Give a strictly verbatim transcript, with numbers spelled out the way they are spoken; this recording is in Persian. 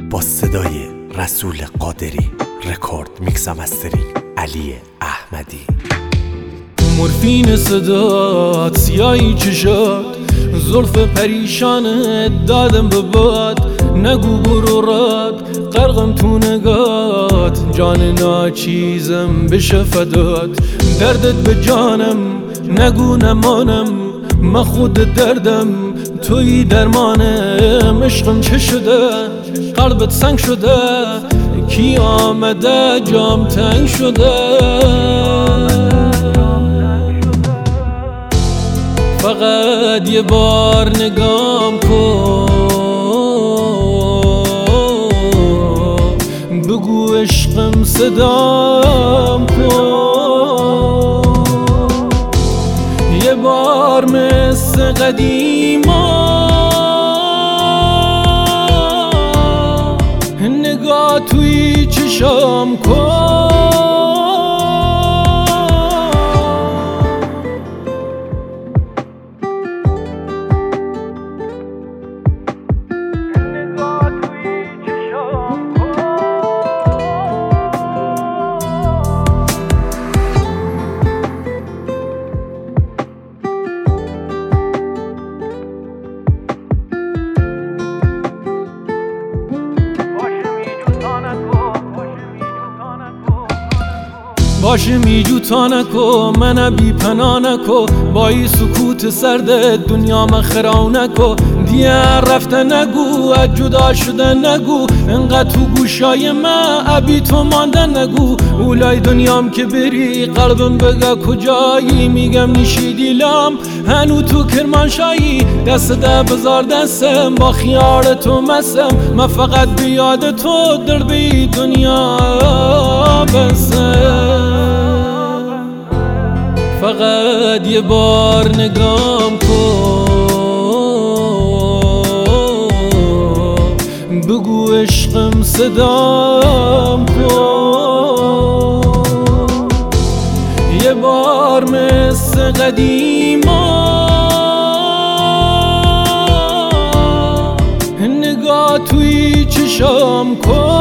با صدای رسول قادری، رکورد میکس مسترینگ علی احمدی. مورفین صدات، سیاهی چشات، زلف پریشانت دادم به باد. نگو برو راد، غرقم تو نگات، جان ناچیزم بشه فدات. دردت به جانم نگو نمانم، من خود دردم توی درمانم. عشقم چه شده قلبت سنگ شده، کی آمده جام تنگ شده. فقط یه بار نگام کن، بگو عشقم صدام کن. یه بار مثل قدیما نگاه توی چشام کن. باشه میجو تا نکو، من بی پناه نکو، با این سکوت سرد دنیا من خرا نکو. دیگه رفته نگو، از جدا شده نگو، انقدر تو گوشای من ابی تو مانده نگو. اولای دنیام که بری قلبم بگه کجایی، میگم نیشی دیلم هنو تو کرمانشاهی. دست ده بزار دستم با خیال تو مسم، من فقط بیاد تو در بی دنیا بسم. فقط یه بار نگام کن، بگو عشقم صدام کن. یه بار مثل قدیما نگاه توی چشام کن.